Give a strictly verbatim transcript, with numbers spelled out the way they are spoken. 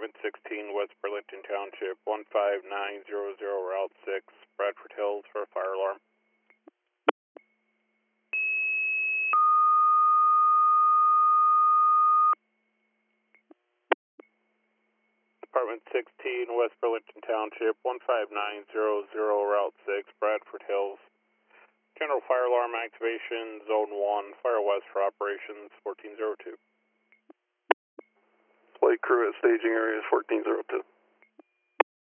Department sixteen, West Burlington Township, one five nine zero zero, Route six, Bradford Hills for a fire alarm. Department sixteen, West Burlington Township, one five nine zero zero, Route six, Bradford Hills. General fire alarm activation, Zone one, Fire West for operations, fourteen oh two. Flight crew at staging area is fourteen oh two.